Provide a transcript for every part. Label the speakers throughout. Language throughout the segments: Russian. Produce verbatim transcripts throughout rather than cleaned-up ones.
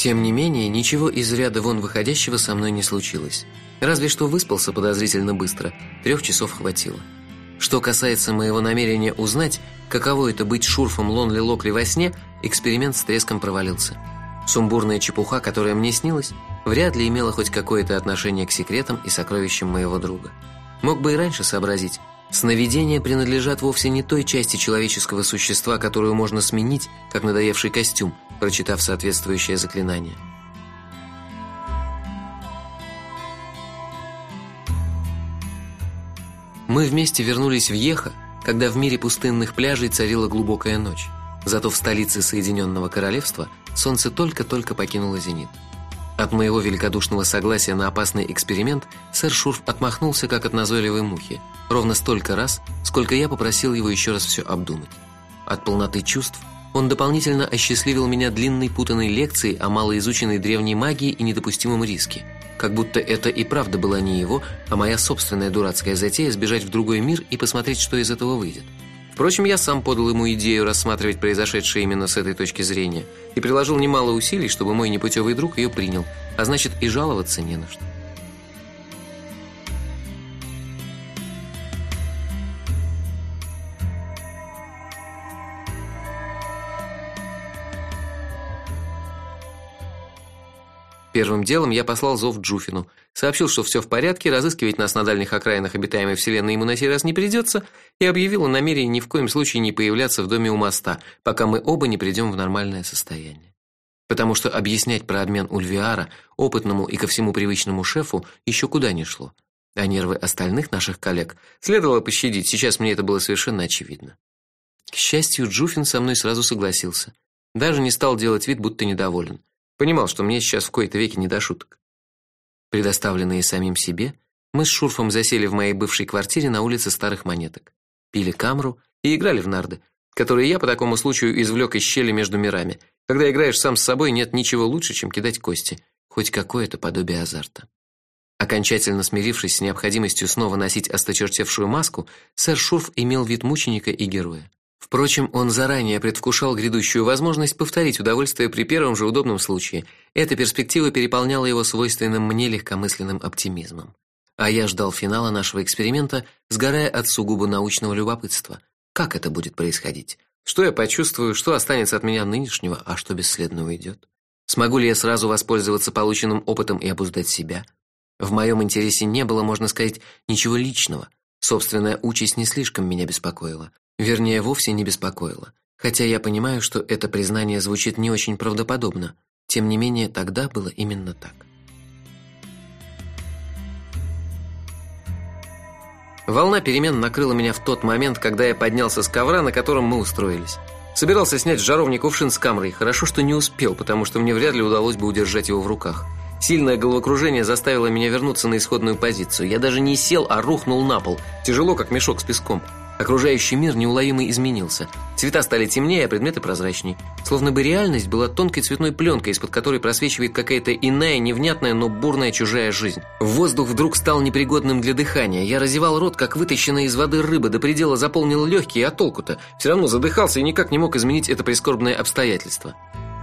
Speaker 1: Тем не менее, ничего из ряда вон выходящего со мной не случилось. Разве что выспался подозрительно быстро. Трех часов хватило. Что касается моего намерения узнать, каково это быть Шурфом Лонли Локли во сне, эксперимент с треском провалился. Сумбурная чепуха, которая мне снилась, вряд ли имела хоть какое-то отношение к секретам и сокровищам моего друга. Мог бы и раньше сообразить. Сновидения принадлежат вовсе не той части человеческого существа, которую можно сменить, как надоевший костюм, прочитав соответствующее заклинание. Мы вместе вернулись в Йеха, когда в мире пустынных пляжей царила глубокая ночь. Зато в столице Соединенного Королевства солнце только-только покинуло зенит. От моего великодушного согласия на опасный эксперимент сэр Шурф отмахнулся, как от назойливой мухи, ровно столько раз, сколько я попросил его еще раз все обдумать. От полноты чувств он дополнительно осчастливил меня длинной путанной лекцией о малоизученной древней магии и недопустимом риске, как будто это и правда была не его, а моя собственная дурацкая затея сбежать в другой мир и посмотреть, что из этого выйдет. Впрочем, я сам подал ему идею рассматривать произошедшее именно с этой точки зрения и приложил немало усилий, чтобы мой непутевый друг ее принял, а значит и жаловаться не на что. Первым делом я послал зов Джуфину, сообщил, что все в порядке, разыскивать нас на дальних окраинах обитаемой вселенной ему на сей раз не придется, и объявил о намерении ни в коем случае не появляться в доме у моста, пока мы оба не придем в нормальное состояние. Потому что объяснять про обмен Ульвиара опытному и ко всему привычному шефу еще куда ни шло. А нервы остальных наших коллег следовало пощадить, сейчас мне это было совершенно очевидно. К счастью, Джуфин со мной сразу согласился. Даже не стал делать вид, будто недоволен. Понимал, что мне сейчас в кои-то веки не до шуток. Предоставленные самим себе, мы с Шурфом засели в моей бывшей квартире на улице Старых Монеток, пили камру и играли в нарды, которые я по такому случаю извлек из щели между мирами. Когда играешь сам с собой, нет ничего лучше, чем кидать кости, хоть какое-то подобие азарта. Окончательно смирившись с необходимостью снова носить осточертевшую маску, сэр Шурф имел вид мученика и героя. Впрочем, он заранее предвкушал грядущую возможность повторить удовольствие при первом же удобном случае. Эта перспектива переполняла его свойственным мне легкомысленным оптимизмом. А я ждал финала нашего эксперимента, сгорая от сугубо научного любопытства. Как это будет происходить? Что я почувствую, что останется от меня нынешнего, а что бесследно уйдет? Смогу ли я сразу воспользоваться полученным опытом и обуздать себя? В моем интересе не было, можно сказать, ничего личного. Собственная участь не слишком меня беспокоила. Вернее, вовсе не беспокоило. Хотя я понимаю, что это признание звучит не очень правдоподобно. Тем не менее, тогда было именно так. Волна перемен накрыла меня в тот момент, когда я поднялся с ковра, на котором мы устроились. Собирался снять с жаровни кувшин с камрой. Хорошо, что не успел, потому что мне вряд ли удалось бы удержать его в руках. Сильное головокружение заставило меня вернуться на исходную позицию. Я даже не сел, а рухнул на пол, тяжело, как мешок с песком. Окружающий мир неуловимо изменился. Цвета стали темнее, а предметы прозрачней. Словно бы реальность была тонкой цветной пленкой, из-под которой просвечивает какая-то иная, невнятная, но бурная чужая жизнь. Воздух вдруг стал непригодным для дыхания. Я разевал рот, как вытащенная из воды рыба, до предела заполнил легкие, а толку-то? Все равно задыхался и никак не мог изменить это прискорбное обстоятельство.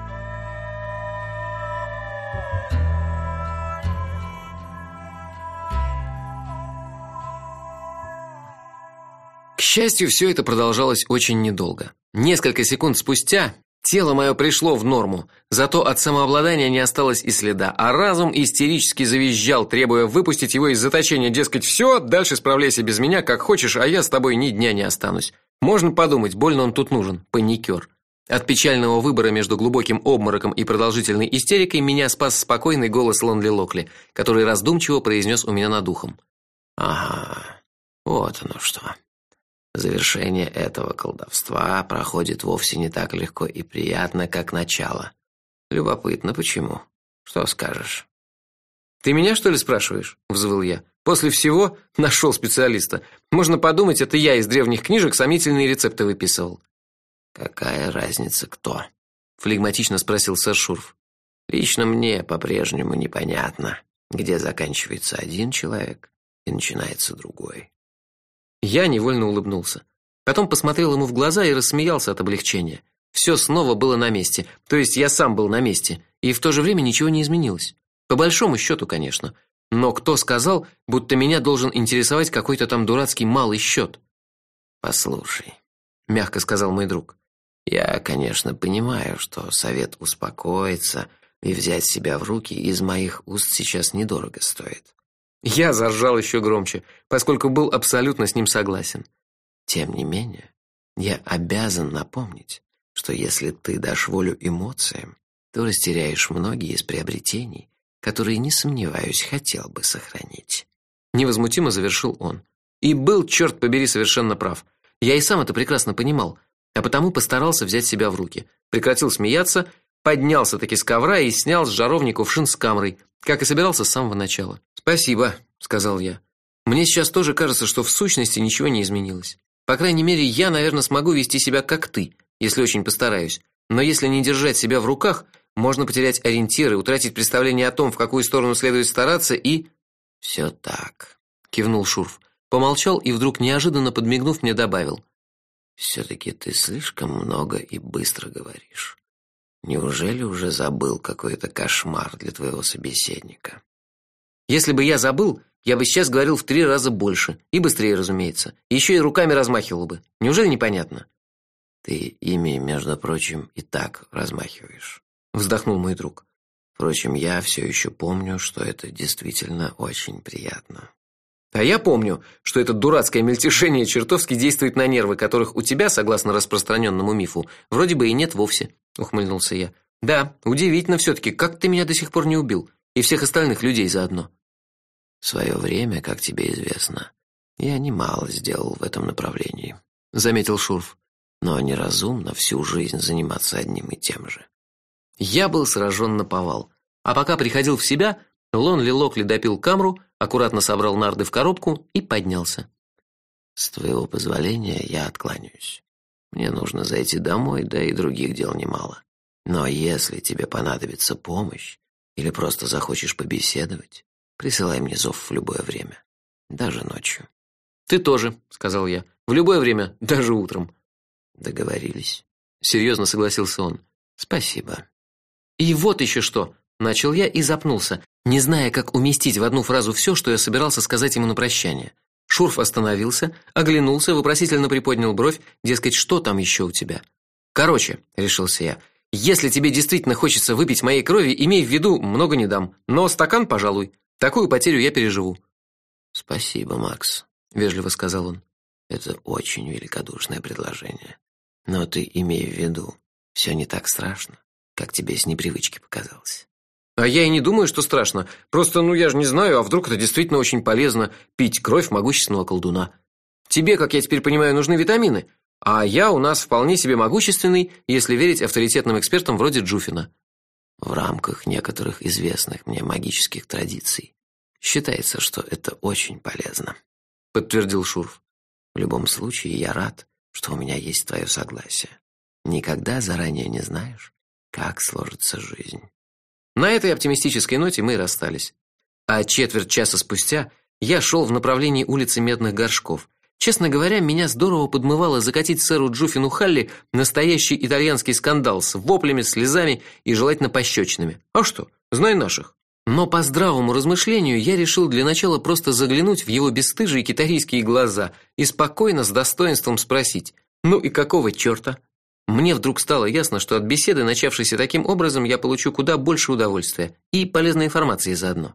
Speaker 1: К счастью, все это продолжалось очень недолго. Несколько секунд спустя тело мое пришло в норму, зато от самообладания не осталось и следа, а разум истерически завизжал, требуя выпустить его из заточения, дескать, все, дальше справляйся без меня, как хочешь, а я с тобой ни дня не останусь. Можно подумать, больно он тут нужен, паникер. От печального выбора между глубоким обмороком и продолжительной истерикой меня спас спокойный голос Лонли Локли, который раздумчиво произнес у меня над ухом: «Ага, вот оно что. Завершение этого колдовства проходит вовсе не так легко и приятно, как начало. Любопытно, почему? Что скажешь?» «Ты меня, что ли, спрашиваешь?» – взвыл я. «После всего нашел специалиста. Можно подумать, это я из древних книжек сомнительные рецепты выписывал». «Какая разница, кто?» – флегматично спросил сэр Шурф. «Лично мне по-прежнему непонятно, где заканчивается один человек и начинается другой». Я невольно улыбнулся. Потом посмотрел ему в глаза и рассмеялся от облегчения. все снова было на месте. То есть я сам был на месте, и в то же время ничего не изменилось. По большому счету, конечно. Но кто сказал, будто меня должен интересовать какой-то там дурацкий малый счет?
Speaker 2: Послушай, мягко сказал мой друг. Я, конечно, понимаю, что совет успокоиться и взять себя в руки из моих уст сейчас недорого стоит.
Speaker 1: Я заржал еще громче, поскольку был абсолютно с ним согласен.
Speaker 2: Тем не менее, я обязан напомнить, что если ты дашь волю эмоциям, то растеряешь многие из приобретений, которые, не сомневаюсь, хотел бы сохранить.
Speaker 1: Невозмутимо завершил он. И был, черт побери, совершенно прав. Я и сам это прекрасно понимал, а потому постарался взять себя в руки. Прекратил смеяться, поднялся таки с ковра и снял с жаровни кувшин с камрой, как и собирался с самого начала. «Спасибо», — сказал я. «Мне сейчас тоже кажется, что в сущности ничего не изменилось. По крайней мере, я, наверное, смогу вести себя как ты, если очень постараюсь. Но если не держать себя в руках, можно потерять ориентиры, утратить представление о том, в какую сторону следует стараться, и...»
Speaker 2: «Все так»,
Speaker 1: — кивнул Шурф. Помолчал и вдруг, неожиданно подмигнув, мне добавил.
Speaker 2: «Все-таки ты слишком много и быстро говоришь. Неужели уже забыл какой-то кошмар для твоего собеседника?»
Speaker 1: «Если бы я забыл, я бы сейчас говорил в три раза больше. И быстрее, разумеется. Еще и руками размахивал бы. Неужели непонятно?»
Speaker 2: «Ты ими, между прочим, и так размахиваешь»,
Speaker 1: — вздохнул мой друг.
Speaker 2: «Впрочем, я все еще помню, что это действительно очень приятно».
Speaker 1: «А я помню, что это дурацкое мельтешение чертовски действует на нервы, которых у тебя, согласно распространенному мифу, вроде бы и нет вовсе», — ухмыльнулся я. «Да, удивительно все-таки, как ты меня до сих пор не убил, и всех остальных людей заодно».
Speaker 2: «В свое время, как тебе известно, я немало сделал в этом направлении», — заметил Шурф. «Но неразумно всю жизнь заниматься одним и тем же».
Speaker 1: Я был сражен наповал. А пока приходил в себя, Лонли Локли допил камру, аккуратно собрал нарды в коробку и поднялся.
Speaker 2: «С твоего позволения я откланяюсь. Мне нужно зайти домой, да и других дел немало. Но если тебе понадобится помощь или просто захочешь побеседовать, присылай мне зов в любое время, даже ночью».
Speaker 1: «Ты тоже», — сказал я, — «в любое время, даже утром».
Speaker 2: «Договорились»,
Speaker 1: — серьезно согласился он.
Speaker 2: «Спасибо».
Speaker 1: «И вот еще что», — начал я и запнулся, не зная, как уместить в одну фразу все, что я собирался сказать ему на прощание. Шурф остановился, оглянулся, вопросительно приподнял бровь, дескать, что там еще у тебя? «Короче», — решился я, — «если тебе действительно хочется выпить моей крови, имей в виду, много не дам, но стакан, пожалуй. Такую потерю я переживу».
Speaker 2: «Спасибо, Макс», — вежливо сказал он. «Это очень великодушное предложение. Но ты имей в виду, все не так страшно, как тебе с непривычки показалось».
Speaker 1: «А я и не думаю, что страшно. Просто, ну, я же не знаю, а вдруг это действительно очень полезно – пить кровь могущественного колдуна. Тебе, как я теперь понимаю, нужны витамины, а я у нас вполне себе могущественный, если верить авторитетным экспертам вроде Джуфина».
Speaker 2: «В рамках некоторых известных мне магических традиций считается, что это очень полезно», – подтвердил Шурф. «В любом случае, я рад, что у меня есть твое согласие. Никогда заранее не знаешь, как сложится жизнь».
Speaker 1: На этой оптимистической ноте мы и расстались. А четверть часа спустя я шел в направлении улицы Медных Горшков. Честно говоря, меня здорово подмывало закатить сэру Джуфину Халли настоящий итальянский скандал с воплями, слезами и желательно пощечинами. А что, знай наших. Но по здравому размышлению я решил для начала просто заглянуть в его бесстыжие китайские глаза и спокойно, с достоинством спросить: «Ну и какого черта?» Мне вдруг стало ясно, что от беседы, начавшейся таким образом, я получу куда больше удовольствия и полезной информации заодно.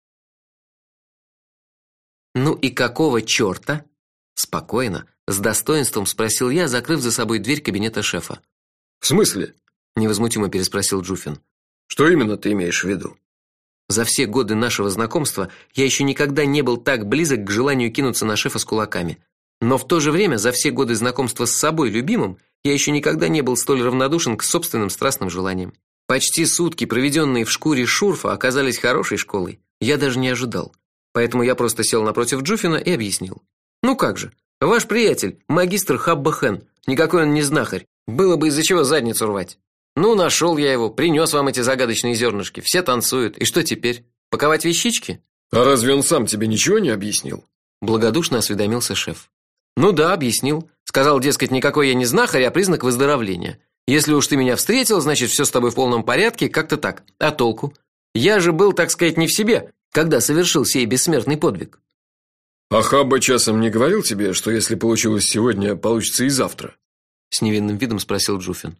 Speaker 1: «Ну и какого черта?» Спокойно, с достоинством спросил я, закрыв за собой дверь кабинета шефа.
Speaker 3: «В смысле?»
Speaker 1: – невозмутимо переспросил Джуфин.
Speaker 3: «Что именно ты имеешь в виду?»
Speaker 1: За все годы нашего знакомства я еще никогда не был так близок к желанию кинуться на шефа с кулаками. Но в то же время за все годы знакомства с собой любимым я еще никогда не был столь равнодушен к собственным страстным желаниям. Почти сутки, проведенные в шкуре Шурфа, оказались хорошей школой. Я даже не ожидал. Поэтому я просто сел напротив Джуфина и объяснил. «Ну как же, ваш приятель, магистр Хабба Хэн, никакой он не знахарь. Было бы из-за чего задницу рвать. Ну, нашел я его, принес вам эти загадочные зернышки. Все танцуют. И что теперь? Паковать вещички?»
Speaker 3: «А разве он сам тебе ничего не объяснил?»
Speaker 1: Благодушно осведомился шеф. «Ну да, объяснил. Сказал, дескать, никакой я не знахарь, а признак выздоровления. Если уж ты меня встретил, значит, все с тобой в полном порядке, как-то так. А толку? Я же был, так сказать, не в себе, когда совершил сей бессмертный подвиг.
Speaker 3: А Хабба часом не говорил тебе, что если получилось сегодня, получится и завтра?
Speaker 1: С невинным видом спросил Джуфин.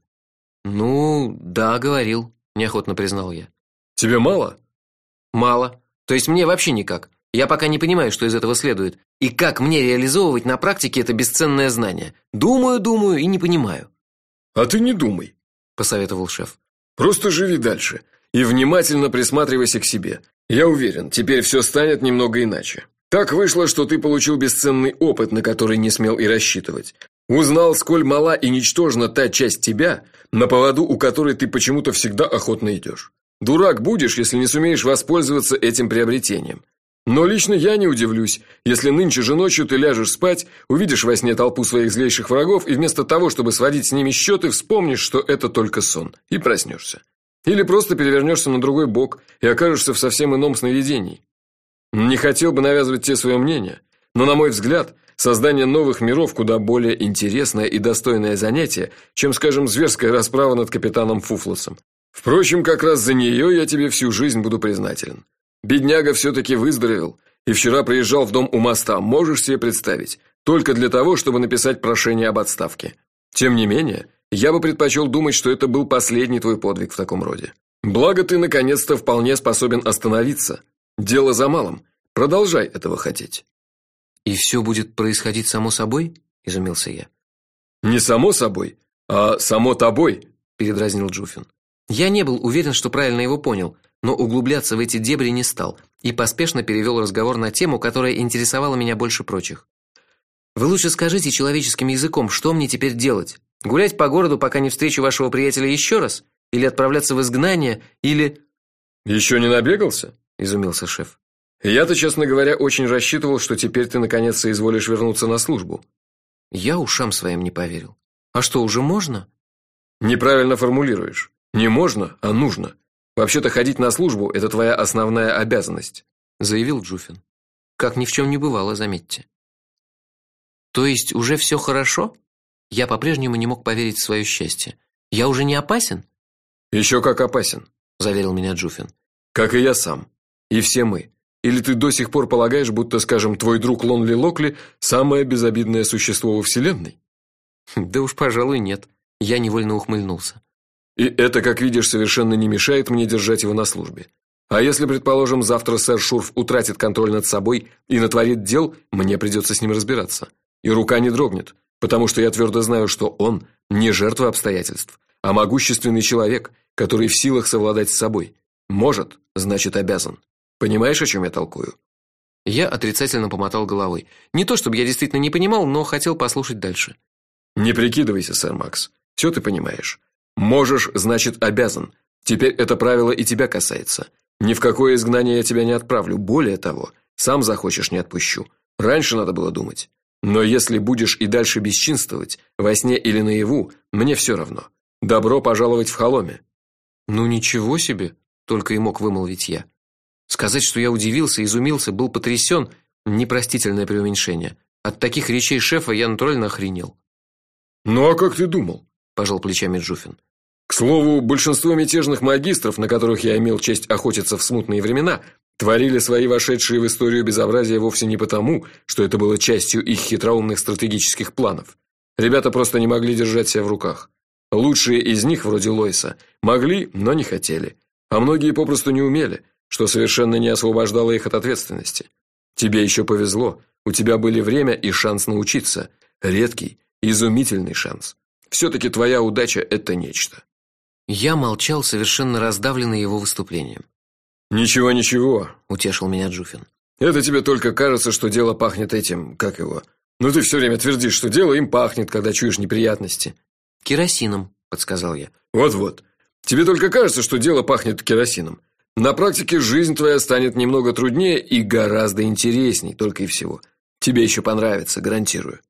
Speaker 1: Ну, да, говорил, неохотно признал я.
Speaker 3: Тебе мало?
Speaker 1: Мало. То есть мне вообще никак. Я пока не понимаю, что из этого следует, и как мне реализовывать на практике это бесценное знание. Думаю, думаю и не понимаю.
Speaker 3: А ты не думай,
Speaker 1: посоветовал шеф.
Speaker 3: Просто живи дальше и внимательно присматривайся к себе. Я уверен, теперь все станет немного иначе. Так вышло, что ты получил бесценный опыт, на который не смел и рассчитывать. Узнал, сколь мала и ничтожна та часть тебя, на поводу у которой ты почему-то всегда охотно идешь. Дурак будешь, если не сумеешь воспользоваться этим приобретением. Но лично я не удивлюсь, если нынче же ночью ты ляжешь спать, увидишь во сне толпу своих злейших врагов и вместо того, чтобы сводить с ними счеты, вспомнишь, что это только сон, и проснешься. Или просто перевернешься на другой бок и окажешься в совсем ином сновидении. Не хотел бы навязывать тебе свое мнение, но, на мой взгляд, создание новых миров куда более интересное и достойное занятие, чем, скажем, зверская расправа над капитаном Фуфлосом. Впрочем, как раз за нее я тебе всю жизнь буду признателен. Бедняга все-таки выздоровел и вчера приезжал в дом у моста, можешь себе представить, только для того, чтобы написать прошение об отставке. Тем не менее, я бы предпочел думать, что это был последний твой подвиг в таком роде. Благо ты наконец-то вполне способен остановиться. Дело за малым. Продолжай этого хотеть.
Speaker 1: И все будет происходить само собой? Изумился я.
Speaker 3: Не само собой, а само тобой, передразнил Джуфин.
Speaker 1: Я не был уверен, что правильно его понял, но углубляться в эти дебри не стал и поспешно перевел разговор на тему, которая интересовала меня больше прочих. Вы лучше скажите человеческим языком, что мне теперь делать? Гулять по городу, пока не встречу вашего приятеля еще раз, или отправляться в изгнание, или
Speaker 3: Еще не набегался?
Speaker 1: изумился шеф.
Speaker 3: Я-то, честно говоря, очень рассчитывал, что теперь ты наконец соизволишь вернуться на службу.
Speaker 1: Я ушам своим не поверил. А что, уже можно?
Speaker 3: Неправильно формулируешь. Не можно, а нужно. Вообще-то ходить на службу это твоя основная обязанность, заявил Джуфин.
Speaker 1: Как ни в чем не бывало, заметьте. То есть уже все хорошо? Я по-прежнему не мог поверить в свое счастье. Я уже не опасен?
Speaker 3: Еще как опасен,
Speaker 1: заверил меня Джуфин.
Speaker 3: Как и я сам. И все мы. Или ты до сих пор полагаешь, будто, скажем, твой друг Лонли Локли самое безобидное существо во вселенной?
Speaker 1: Да уж, пожалуй, нет. Я невольно ухмыльнулся.
Speaker 3: И это, как видишь, совершенно не мешает мне держать его на службе. А если, предположим, завтра сэр Шурф утратит контроль над собой и натворит дел, мне придется с ним разбираться. И рука не дрогнет, потому что я твердо знаю, что он не жертва обстоятельств, а могущественный человек, который в силах совладать с собой. Может, значит, обязан. Понимаешь, о чем я толкую?
Speaker 1: Я отрицательно помотал головой. Не то чтобы я действительно не понимал, но хотел послушать дальше.
Speaker 3: Не прикидывайся, сэр Макс. Все ты понимаешь. Можешь, значит, обязан. Теперь это правило и тебя касается. Ни в какое изгнание я тебя не отправлю, более того, сам захочешь, не отпущу. Раньше надо было думать. Но если будешь и дальше бесчинствовать, во сне или наяву, мне все равно. Добро пожаловать в Холоме.
Speaker 1: Ну ничего себе, только и мог вымолвить я. Сказать, что я удивился, изумился, был потрясен – непростительное преуменьшение. От таких речей шефа я натурально охренел.
Speaker 3: Ну а как ты думал?
Speaker 1: Пожал плечами Джуфин.
Speaker 3: К слову, большинство мятежных магистров, на которых я имел честь охотиться в смутные времена, творили свои вошедшие в историю безобразия вовсе не потому, что это было частью их хитроумных стратегических планов. Ребята просто не могли держать себя в руках. Лучшие из них, вроде Лойса, могли, но не хотели, а многие попросту не умели, что совершенно не освобождало их от ответственности. Тебе еще повезло, у тебя были время и шанс научиться, редкий, изумительный шанс. все таки твоя удача это нечто.
Speaker 1: Я молчал, совершенно раздавленный его выступлением.
Speaker 3: Ничего, ничего,
Speaker 1: утешил меня Джуфин.
Speaker 3: Это тебе только кажется, что дело пахнет этим, как его. Но ты все время твердишь, что дело им пахнет, когда чуешь неприятности.
Speaker 1: Керосином, подсказал я.
Speaker 3: Вот-вот. Тебе только кажется, что дело пахнет керосином. На практике жизнь твоя станет немного труднее и гораздо интересней, только и всего. Тебе еще понравится, гарантирую.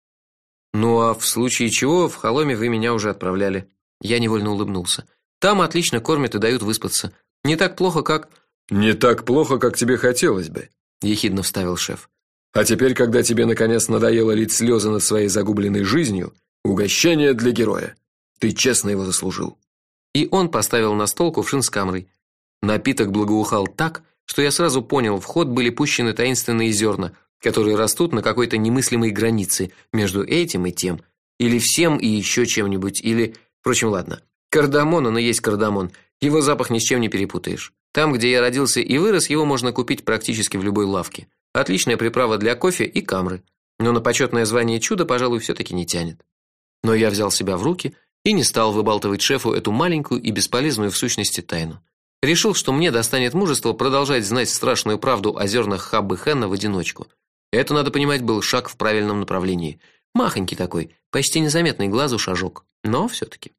Speaker 1: Ну а в случае чего в Холоме вы меня уже отправляли. Я невольно улыбнулся. Там отлично кормят и дают выспаться. Не так плохо, как
Speaker 3: Не так плохо, как тебе хотелось бы,
Speaker 1: ехидно вставил шеф.
Speaker 3: А теперь, когда тебе наконец надоело лить слезы над своей загубленной жизнью, угощение для героя. Ты честно его заслужил.
Speaker 1: И он поставил на стол кувшин с камрой. Напиток благоухал так, что я сразу понял, в ход были пущены таинственные зерна, которые растут на какой-то немыслимой границе между этим и тем, или всем и еще чем-нибудь, или, впрочем, ладно. Кардамон, он и есть кардамон. Его запах ни с чем не перепутаешь. Там, где я родился и вырос, его можно купить практически в любой лавке. Отличная приправа для кофе и камры. Но на почетное звание чуда, пожалуй, все таки не тянет. Но я взял себя в руки и не стал выбалтывать шефу эту маленькую и бесполезную в сущности тайну. Решил, что мне достанет мужество продолжать знать страшную правду о зернах Хаббы-Хена в одиночку. Это, надо понимать, был шаг в правильном направлении. Махонький такой, почти незаметный глазу шажок, но все таки.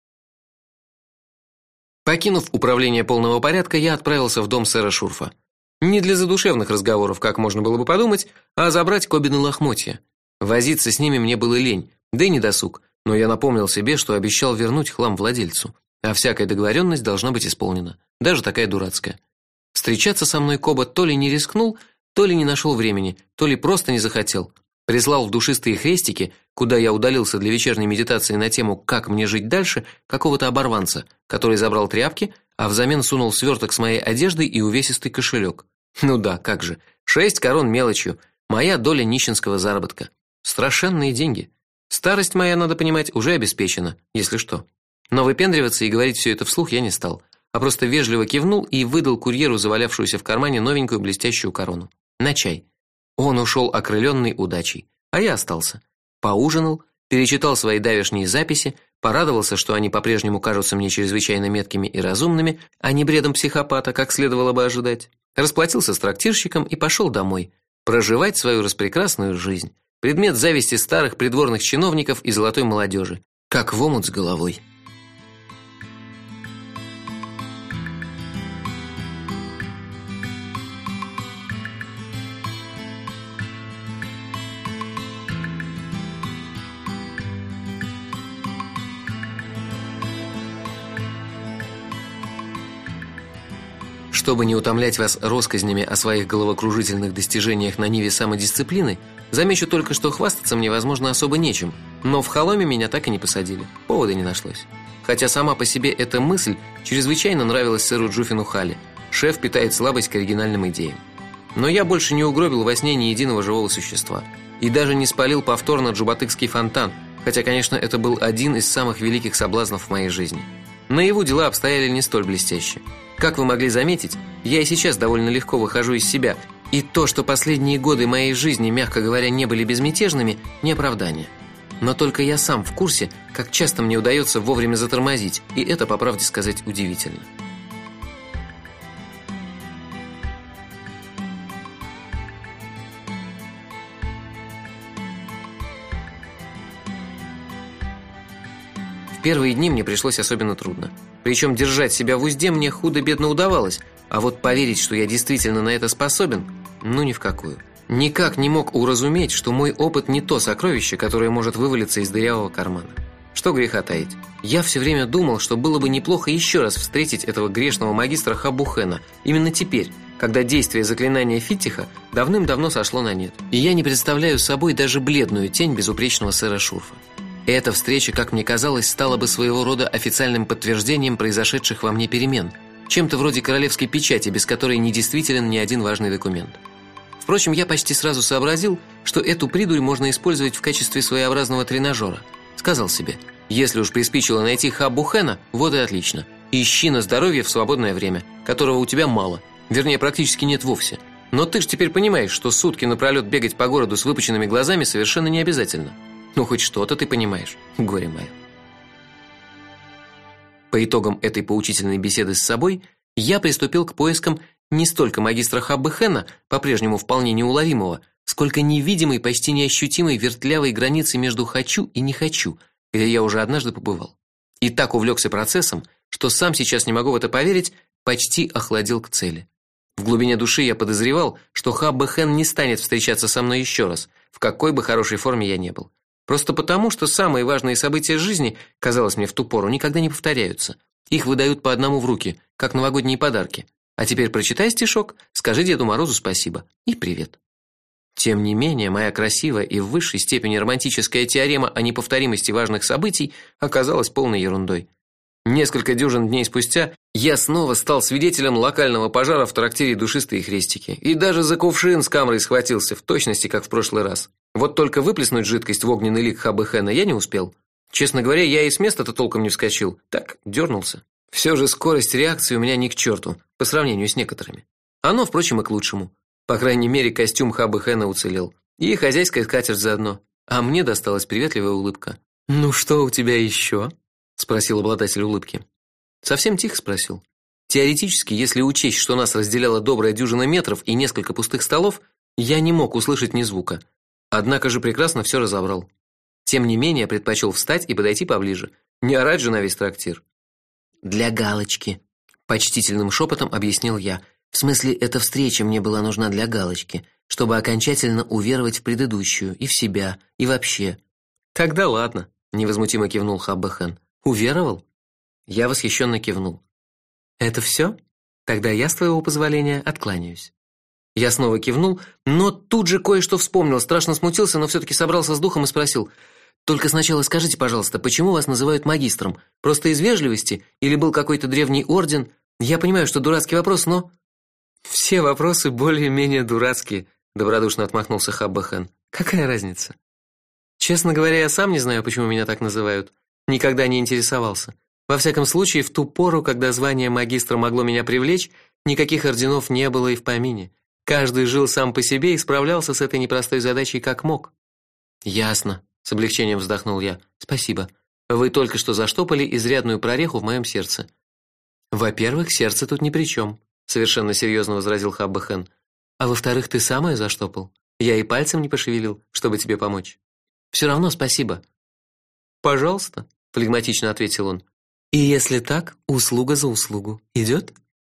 Speaker 1: Покинув управление полного порядка, я отправился в дом сэра Шурфа. Не для задушевных разговоров, как можно было бы подумать, а забрать Кобины лохмотья. Возиться с ними мне было лень, да и не досуг, но я напомнил себе, что обещал вернуть хлам владельцу, а всякая договоренность должна быть исполнена, даже такая дурацкая. Встречаться со мной Коба то ли не рискнул, то ли не нашел времени, то ли просто не захотел. Прислал в душистые хрестики, куда я удалился для вечерней медитации на тему «Как мне жить дальше», какого-то оборванца, который забрал тряпки, а взамен сунул сверток с моей одеждой и увесистый кошелек. Ну да, как же. Шесть корон мелочью, моя доля нищенского заработка. Страшенные деньги. Старость моя, надо понимать, уже обеспечена, если что. Но выпендриваться и говорить все это вслух я не стал, а просто вежливо кивнул и выдал курьеру завалявшуюся в кармане новенькую блестящую корону. На чай. Он ушел окрыленный удачей, а я остался. Поужинал, перечитал свои давешние записи, порадовался, что они по-прежнему кажутся мне чрезвычайно меткими и разумными, а не бредом психопата, как следовало бы ожидать. Расплатился с трактирщиком и пошел домой, проживать свою распрекрасную жизнь. Предмет зависти старых придворных чиновников и золотой молодежи, как в омут с головой. Чтобы не утомлять вас россказнями о своих головокружительных достижениях на ниве самодисциплины, замечу только, что хвастаться мне, возможно, особо нечем, но в Холоме меня так и не посадили. Повода не нашлось. Хотя сама по себе эта мысль чрезвычайно нравилась сэру Джуфину Халли. Шеф питает слабость к оригинальным идеям. Но я больше не угробил во сне ни единого живого существа и даже не спалил повторно Джубатыкский фонтан, хотя, конечно, это был один из самых великих соблазнов в моей жизни. Наяву дела обстояли не столь блестяще. Как вы могли заметить, я и сейчас довольно легко выхожу из себя, и то, что последние годы моей жизни, мягко говоря, не были безмятежными, не оправдание. Но только я сам в курсе, как часто мне удается вовремя затормозить, и это, по правде сказать, удивительно. В первые дни мне пришлось особенно трудно. Причем держать себя в узде мне худо-бедно удавалось, а вот поверить, что я действительно на это способен, ну ни в какую. Никак не мог уразуметь, что мой опыт не то сокровище, которое может вывалиться из дырявого кармана. Что греха таить. Я все время думал, что было бы неплохо еще раз встретить этого грешного магистра Хаббу-Хена именно теперь, когда действие заклинания Фиттиха давным-давно сошло на нет. И я не представляю собой даже бледную тень безупречного сэра Шурфа. Эта встреча, как мне казалось, стала бы своего рода официальным подтверждением произошедших во мне перемен, чем-то вроде королевской печати, без которой недействителен ни один важный документ. Впрочем, я почти сразу сообразил, что эту придурь можно использовать в качестве своеобразного тренажера. Сказал себе: если уж приспичило найти Хаббу-Хена, вот и отлично. Ищи на здоровье в свободное время, которого у тебя мало, вернее, практически нет вовсе. Но ты ж теперь понимаешь, что сутки напролет бегать по городу с выпученными глазами совершенно не обязательно. Ну, хоть что-то ты понимаешь, горе мое. По итогам этой поучительной беседы с собой я приступил к поискам не столько магистра Хаббы-Хена, по-прежнему вполне неуловимого, сколько невидимой, почти неощутимой вертлявой границы между «хочу» и «не хочу», где я уже однажды побывал. И так увлекся процессом, что сам сейчас не могу в это поверить, почти охладел к цели. В глубине души я подозревал, что Хаббы-Хен не станет встречаться со мной еще раз, в какой бы хорошей форме я ни был. Просто потому, что самые важные события жизни, казалось мне в ту пору, никогда не повторяются. Их выдают по одному в руки, как новогодние подарки. А теперь прочитай стишок, скажи Деду Морозу спасибо и привет. Тем не менее, моя красивая и в высшей степени романтическая теорема о неповторимости важных событий оказалась полной ерундой. Несколько дюжин дней спустя я снова стал свидетелем локального пожара в трактире «Душистые хрестики» и даже за кувшин с камрой схватился, в точности как в прошлый раз. Вот только выплеснуть жидкость в огненный лик Хаббе-Хэна я не успел. Честно говоря, я и с места-то толком не вскочил, так дернулся. Все же скорость реакции у меня ни к черту по сравнению с некоторыми. Оно, впрочем, и к лучшему. По крайней мере, костюм Хаббе-Хэна уцелел, и хозяйская скатерть заодно. А мне досталась приветливая улыбка. "Ну что у тебя еще?» – спросил обладатель улыбки. Совсем тихо спросил. Теоретически, если учесть, что нас разделяла добрая дюжина метров и несколько пустых столов, я не мог услышать ни звука. Однако же прекрасно все разобрал. Тем не менее, предпочел встать и подойти поближе. Не орать же на весь трактир. "Для галочки", почтительным шепотом объяснил я. "В смысле, эта встреча мне была нужна для галочки, чтобы окончательно уверовать в предыдущую, и в себя, и вообще". "Тогда ладно", невозмутимо кивнул Хаббе-Хэн. "Уверовал?" Я восхищенно кивнул. "Это все? Тогда я, с твоего позволения, откланяюсь". Я снова кивнул, но тут же кое-что вспомнил, страшно смутился, но все таки собрался с духом и спросил: "Только сначала скажите, пожалуйста, почему вас называют магистром? Просто из вежливости или был какой-то древний орден? Я понимаю, что дурацкий вопрос, но..." "Все вопросы более-менее дурацкие", добродушно отмахнулся Хаббе-Хэн. "Какая разница? Честно говоря, я сам не знаю, почему меня так называют. Никогда не интересовался. Во всяком случае, в ту пору, когда звание магистра могло меня привлечь, никаких орденов не было и в помине. Каждый жил сам по себе и справлялся с этой непростой задачей как мог". "Ясно", с облегчением вздохнул я. "Спасибо. Вы только что заштопали изрядную прореху в моем сердце". "Во-первых, сердце тут ни при чем», — совершенно серьезно возразил Хаббе-Хэн. "А во-вторых, ты сам её заштопал. Я и пальцем не пошевелил, чтобы тебе помочь. Все равно спасибо". "Пожалуйста", флегматично ответил он. "И если так, услуга за услугу. Идет?»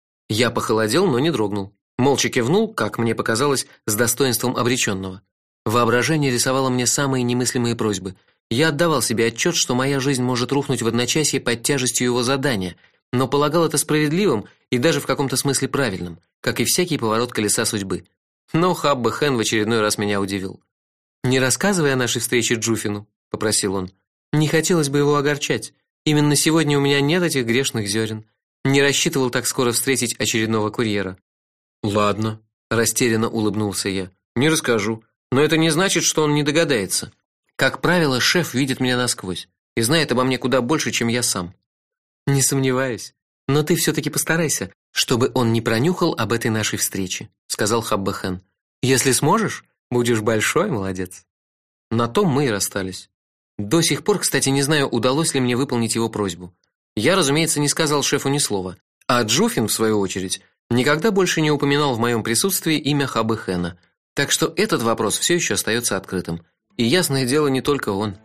Speaker 1: Я похолодел, но не дрогнул. Молча кивнул, как мне показалось, с достоинством обреченного. Воображение рисовало мне самые немыслимые просьбы. Я отдавал себе отчет, что моя жизнь может рухнуть в одночасье под тяжестью его задания, но полагал это справедливым и даже в каком-то смысле правильным, как и всякий поворот колеса судьбы. Но Хаббе-Хэн в очередной раз меня удивил. "Не рассказывай о нашей встрече Джуфину", попросил он. "Не хотелось бы его огорчать. Именно сегодня у меня нет этих грешных зерен. Не рассчитывал так скоро встретить очередного курьера". "Ладно", растерянно улыбнулся я. "Не расскажу, но это не значит, что он не догадается. Как правило, шеф видит меня насквозь и знает обо мне куда больше, чем я сам". "Не сомневаюсь, но ты все таки постарайся, чтобы он не пронюхал об этой нашей встрече", сказал Хаббе-Хэн. "Если сможешь, будешь большой молодец". На том мы и расстались. До сих пор, кстати, не знаю, удалось ли мне выполнить его просьбу. Я, разумеется, не сказал шефу ни слова, а Джуфин, в свою очередь, никогда больше не упоминал в моем присутствии имя Хаббе-Хэна. Так что этот вопрос все еще остается открытым. И ясное дело, не только он.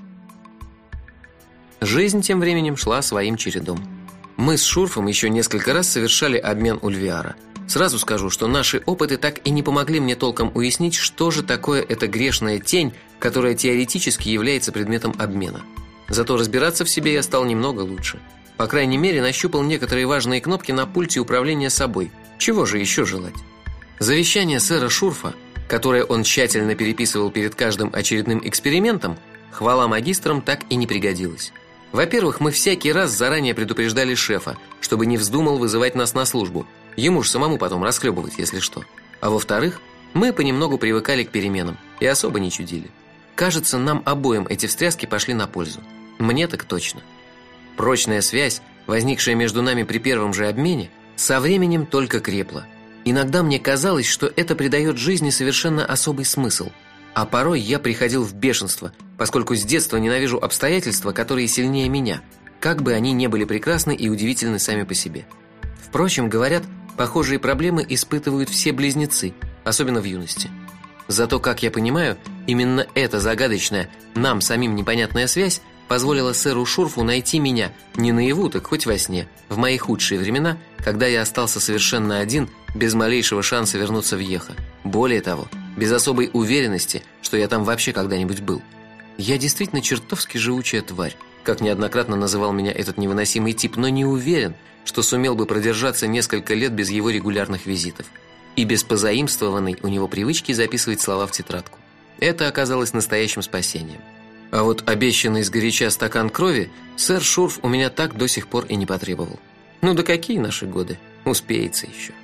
Speaker 1: Жизнь тем временем шла своим чередом. Мы с Шурфом еще несколько раз совершали обмен Ульвиара. Сразу скажу, что наши опыты так и не помогли мне толком уяснить, что же такое эта грешная тень, которая теоретически является предметом обмена. Зато разбираться в себе я стал немного лучше. По крайней мере, нащупал некоторые важные кнопки на пульте управления собой. Чего же еще желать? Завещание сэра Шурфа, которое он тщательно переписывал перед каждым очередным экспериментом, хвала магистрам, так и не пригодилось. Во-первых, мы всякий раз заранее предупреждали шефа, чтобы не вздумал вызывать нас на службу. Ему же самому потом расхлебывать, если что. А во-вторых, мы понемногу привыкали к переменам и особо не чудили. Кажется, нам обоим эти встряски пошли на пользу. Мне так точно. Прочная связь, возникшая между нами при первом же обмене, со временем только крепла. Иногда мне казалось, что это придает жизни совершенно особый смысл. А порой я приходил в бешенство, поскольку с детства ненавижу обстоятельства, которые сильнее меня, как бы они ни были прекрасны и удивительны сами по себе. Впрочем, говорят, похожие проблемы испытывают все близнецы, особенно в юности. Зато, как я понимаю, именно эта загадочная, нам самим непонятная связь позволила сэру Шурфу найти меня не наяву, так хоть во сне, в мои худшие времена, когда я остался совершенно один, без малейшего шанса вернуться в Йеха. Более того, без особой уверенности, что я там вообще когда-нибудь был. Я действительно чертовски живучая тварь, как неоднократно называл меня этот невыносимый тип, но не уверен, что сумел бы продержаться несколько лет без его регулярных визитов. и без позаимствованной у него привычки записывать слова в тетрадку. Это оказалось настоящим спасением. А вот обещанный сгоряча стакан крови сэр Шурф у меня так до сих пор и не потребовал. Ну да какие наши годы? Успеется еще.